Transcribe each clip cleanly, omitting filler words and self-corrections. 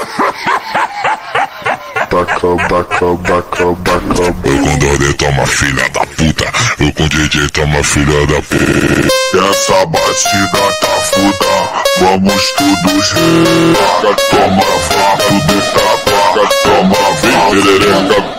Eu com Dodê toma filha da puta, eu com DJ toma filha da puta. Essa batida tá foda, vamos todos relar. Toma vapo do tabaco, toma perereca.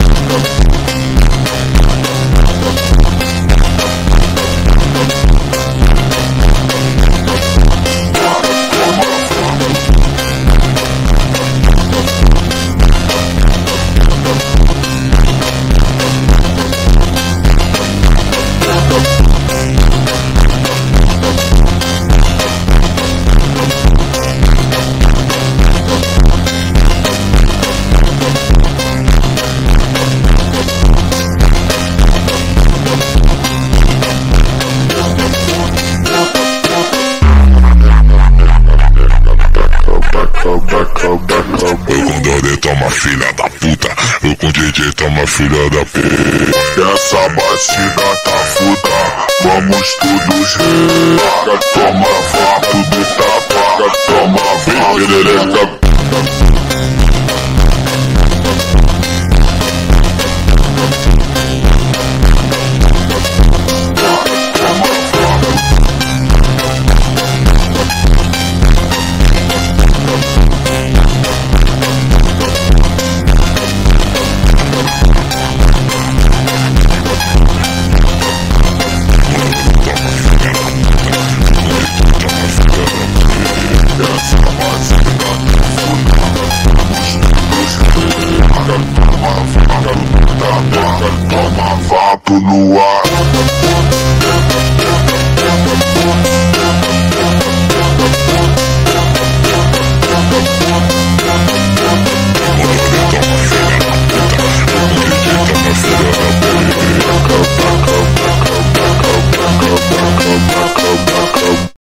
Eu com Dodê toma filha da puta, eu com DJ toma filha da puta. Essa batida tá foda, vamos todos relar. Toma vapo do tabaco, toma perereca. Toma vapo no ar.